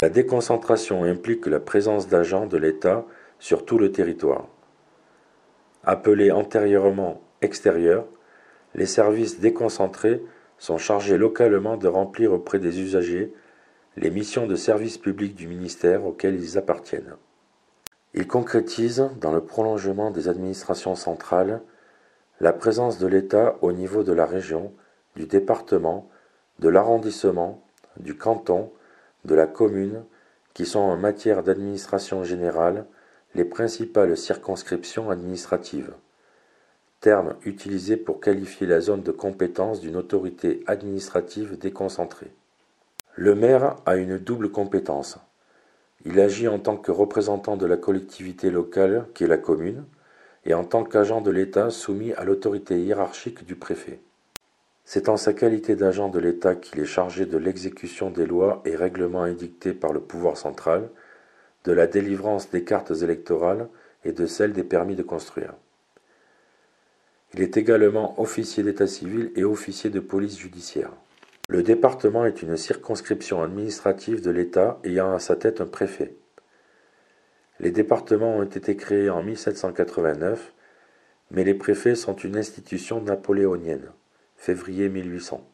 La déconcentration implique la présence d'agents de l'État sur tout le territoire. Appelés antérieurement extérieurs, les services déconcentrés sont chargés localement de remplir auprès des usagers les missions de service public du ministère auquel ils appartiennent. Ils concrétisent, dans le prolongement des administrations centrales, la présence de l'État au niveau de la région, du département, de l'arrondissement, du canton, de la commune, qui sont en matière d'administration générale les principales circonscriptions administratives, terme utilisé pour qualifier la zone de compétence d'une autorité administrative déconcentrée. Le maire a une double compétence. Il agit en tant que représentant de la collectivité locale qui est la commune, et en tant qu'agent de l'État soumis à l'autorité hiérarchique du préfet. C'est en sa qualité d'agent de l'État qu'il est chargé de l'exécution des lois et règlements édictés par le pouvoir central, de la délivrance des cartes électorales et de celle des permis de construire. Il est également officier d'état civil et officier de police judiciaire. Le département est une circonscription administrative de l'État ayant à sa tête un préfet. Les départements ont été créés en 1789, mais les préfets sont une institution napoléonienne, février 1800.